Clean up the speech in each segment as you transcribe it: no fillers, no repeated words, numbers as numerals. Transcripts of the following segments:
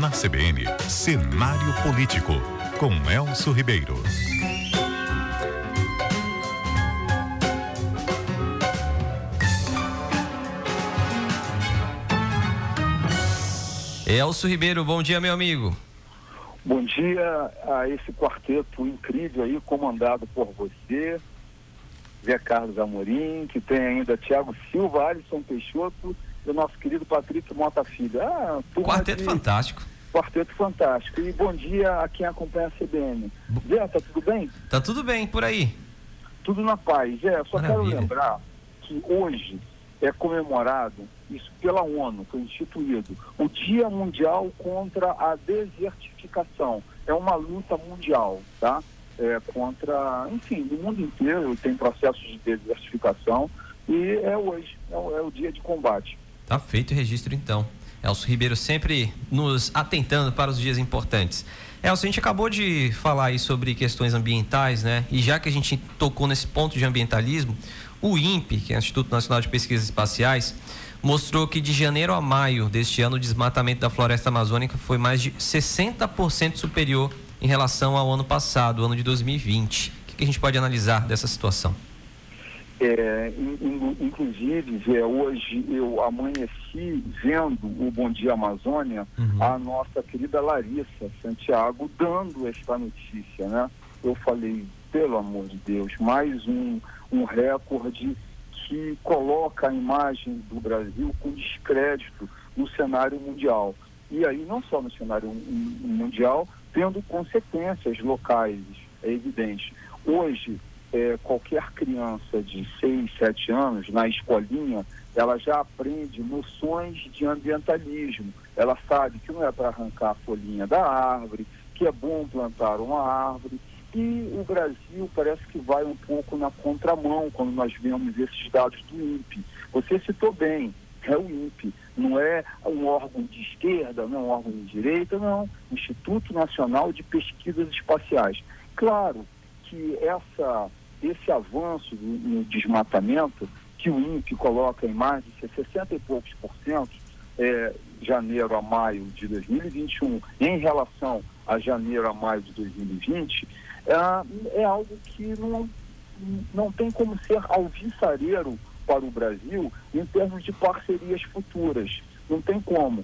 Na CBN, Cenário Político, com Elcio Ribeiro. Elcio Ribeiro, bom dia, meu amigo. Bom dia a esse quarteto incrível aí, comandado por você, Zé Carlos Amorim, que tem ainda Thiago Silva, Alisson Peixoto e o nosso querido Patrick Mota Filho. Quarteto fantástico. Quarteto fantástico. E bom dia a quem acompanha a CBN. Zé, tá tudo bem? Tá tudo bem, por aí. Tudo na paz. Zé, só Maravilha. quero lembrar que hoje é comemorado, isso pela ONU, foi instituído, o Dia Mundial contra a Desertificação. É uma luta mundial, tá? Contra, enfim, no mundo inteiro tem processos de desertificação e é hoje, é o dia de combate. Tá feito o registro então. Elcio Ribeiro sempre nos atentando para os dias importantes. Elcio, a gente acabou de falar aí sobre questões ambientais, né? E já que a gente tocou nesse ponto de ambientalismo, o INPE, que é o Instituto Nacional de Pesquisas Espaciais, mostrou que de janeiro a maio deste ano o desmatamento da floresta amazônica foi mais de 60% superior em relação ao ano passado, ano de 2020. O que a gente pode analisar dessa situação? Inclusive, hoje eu amanheci vendo o Bom Dia Amazônia, a nossa querida Larissa Santiago dando esta notícia, né? Eu falei, pelo amor de Deus, mais um recorde que coloca a imagem do Brasil com descrédito no cenário mundial. E aí não só no cenário mundial, tendo consequências locais, é evidente. Hoje, qualquer criança de 6, 7 anos, na escolinha, ela já aprende noções de ambientalismo. Ela sabe que não é para arrancar a folhinha da árvore, que é bom plantar uma árvore. E o Brasil parece que vai um pouco na contramão quando nós vemos esses dados do INPE. Você citou bem, é o INPE, não é um órgão de esquerda, não é um órgão de direita, não. Instituto Nacional de Pesquisas Espaciais. Claro que esse avanço no desmatamento, que o INPE coloca em mais de 60 e poucos %, janeiro a maio de 2021, em relação a janeiro a maio de 2020, é algo que não tem como ser alvissareiro para o Brasil em termos de parcerias futuras. Não tem como.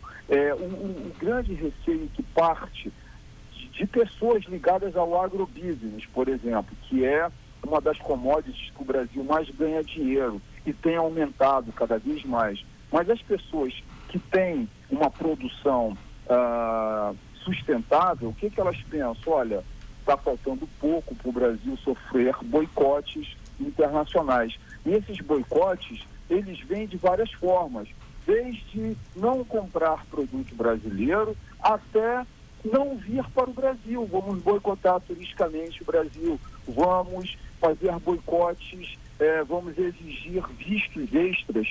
O grande receio que parte de pessoas ligadas ao agrobusiness, por exemplo, que é uma das commodities que o Brasil mais ganha dinheiro e tem aumentado cada vez mais. Mas as pessoas que têm uma produção sustentável, o que elas pensam? Olha, está faltando pouco para o Brasil sofrer boicotes internacionais. E esses boicotes, eles vêm de várias formas, desde não comprar produto brasileiro até não vir para o Brasil. Vamos boicotar turisticamente o Brasil, vamos fazer boicotes, vamos exigir vistos extras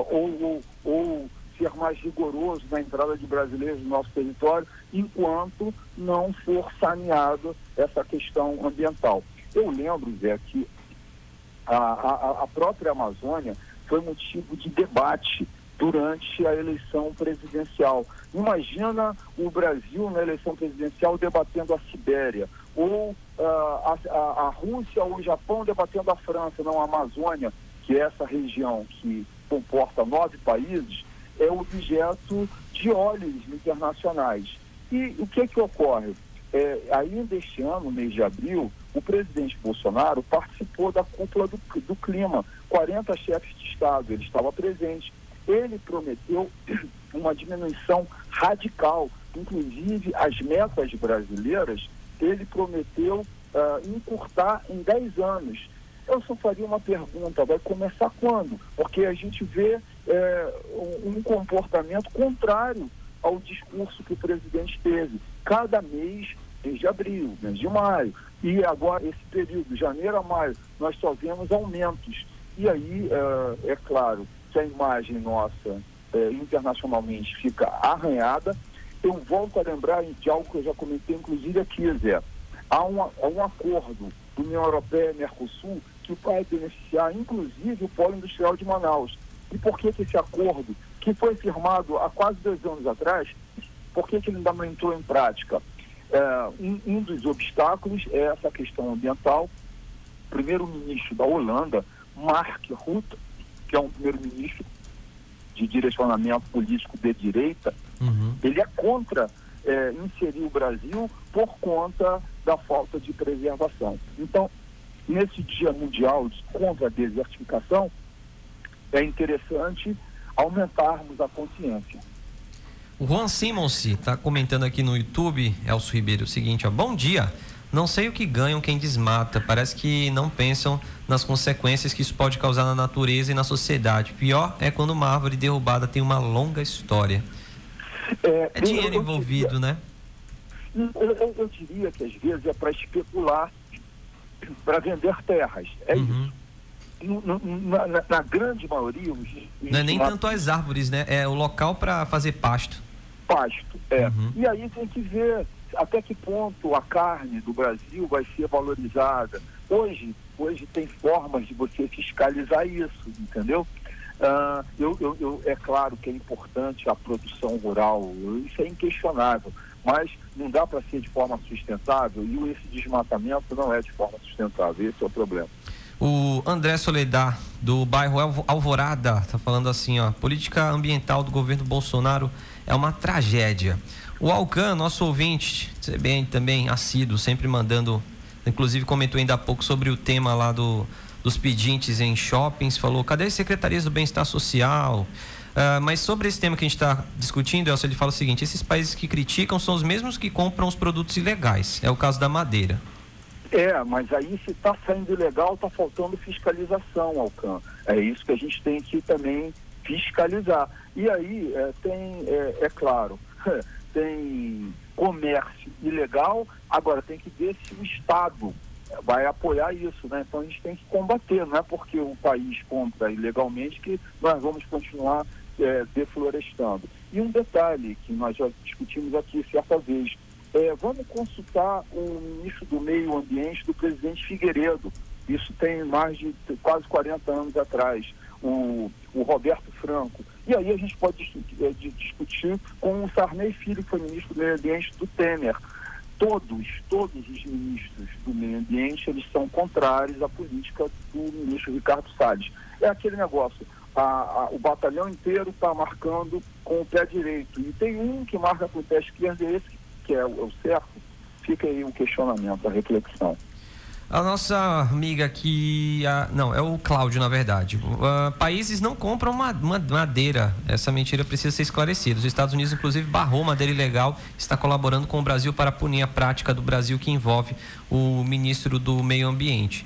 ou ser mais rigoroso na entrada de brasileiros no nosso território, enquanto não for saneado essa questão ambiental. Eu lembro, Zé, que a própria Amazônia foi motivo de debate durante a eleição presidencial. Imagina o Brasil na eleição presidencial debatendo a Sibéria, ou a Rússia ou o Japão debatendo a França, não a Amazônia, que é essa região que comporta 9 países, é objeto de olhos internacionais. E o que ocorre? Ainda este ano, mês de abril, o presidente Bolsonaro participou da cúpula do clima, 40 chefes de Estado, ele estava presente. Ele prometeu uma diminuição radical, inclusive as metas brasileiras, ele prometeu encurtar em 10 anos. Eu só faria uma pergunta, vai começar quando? Porque a gente vê um comportamento contrário ao discurso que o presidente teve. Cada mês de abril, mês de maio, e agora esse período, janeiro a maio, nós só vemos aumentos. E aí, é claro que a imagem nossa internacionalmente fica arranhada. Eu volto a lembrar de algo que eu já comentei, inclusive aqui, Zé. Há um acordo União Europeia-Mercosul que vai beneficiar, inclusive, o polo industrial de Manaus. E por que esse acordo, que foi firmado há quase 2 anos atrás, Por que ele ainda não entrou em prática? Um dos obstáculos é essa questão ambiental. O primeiro-ministro da Holanda, Mark Rutte, que é um primeiro-ministro de direcionamento político de direita, ele é contra inserir o Brasil por conta da falta de preservação. Então, nesse Dia Mundial contra a Desertificação, é interessante aumentarmos a consciência. O Juan Simons está comentando aqui no YouTube, Elcio Ribeiro, o seguinte, ó, bom dia, não sei o que ganham quem desmata, parece que não pensam nas consequências que isso pode causar na natureza e na sociedade. Pior é quando uma árvore derrubada tem uma longa história. É dinheiro envolvido, né? Eu diria que às vezes é para especular, para vender terras, isso. Na grande maioria... Não é nem tanto as árvores, né? É o local para fazer pasto. Pasto, E aí tem que ver até que ponto a carne do Brasil vai ser valorizada. Hoje tem formas de você fiscalizar isso, entendeu? É claro que é importante a produção rural, isso é inquestionável, mas não dá para ser de forma sustentável e esse desmatamento não é de forma sustentável, esse é o problema. O André Soledad, do bairro Alvorada, está falando assim, ó, política ambiental do governo Bolsonaro é uma tragédia. O Alcan, nosso ouvinte, bem também assíduo, sempre mandando, inclusive comentou ainda há pouco sobre o tema lá dos pedintes em shoppings, falou, cadê as secretarias do bem-estar social? Mas sobre esse tema que a gente está discutindo, Elcio, ele fala o seguinte, esses países que criticam são os mesmos que compram os produtos ilegais, é o caso da madeira. Mas aí se está saindo ilegal, está faltando fiscalização, Alcan. É isso que a gente tem que também fiscalizar. E aí é claro, tem comércio ilegal, agora tem que ver se o Estado vai apoiar isso, né? Então a gente tem que combater, não é porque o país compra ilegalmente que nós vamos continuar deflorestando. E um detalhe que nós já discutimos aqui certa vez, vamos consultar o ministro do Meio Ambiente do presidente Figueiredo, isso tem mais de quase 40 anos atrás, o Roberto Franco. E aí a gente pode discutir com o Sarney Filho, que foi ministro do Meio Ambiente do Temer. Todos os ministros do meio ambiente, eles são contrários à política do ministro Ricardo Salles. É aquele negócio, o batalhão inteiro está marcando com o pé direito, e tem um que marca com o pé esquerdo, esse que é o certo. Fica aí um questionamento, a reflexão. A nossa amiga aqui, é o Cláudio, na verdade. Países não compram madeira. Essa mentira precisa ser esclarecida. Os Estados Unidos, inclusive, barrou madeira ilegal, está colaborando com o Brasil para punir a prática do Brasil que envolve o ministro do Meio Ambiente.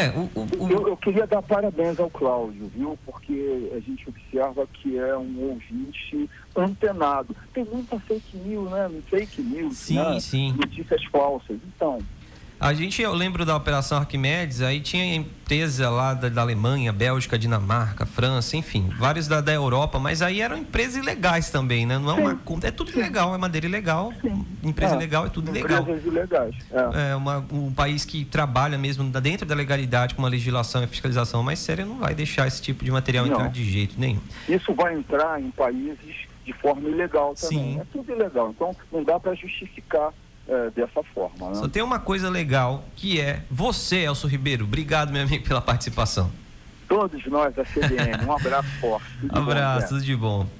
Eu queria dar parabéns ao Cláudio, viu? Porque a gente observa que é um ouvinte antenado. Tem muita fake news, né? Fake news, sim. Notícias falsas. Então... eu lembro da Operação Arquimedes, aí tinha empresa lá da Alemanha, Bélgica, Dinamarca, França, enfim, vários da Europa, mas aí eram empresas ilegais também, né? Não é é tudo ilegal, é madeira ilegal, empresa ilegal, é tudo ilegal. Empresas ilegais. Um país que trabalha mesmo dentro da legalidade com uma legislação e fiscalização mais séria não vai deixar esse tipo de material entrar de jeito nenhum. Isso vai entrar em países de forma ilegal também. Sim. É tudo ilegal, então não dá para justificar dessa forma, né? Só tem uma coisa legal, que é você, Elcio Ribeiro. Obrigado, meu amigo, pela participação. Todos nós da CBN, um abraço forte. Tudo de bom.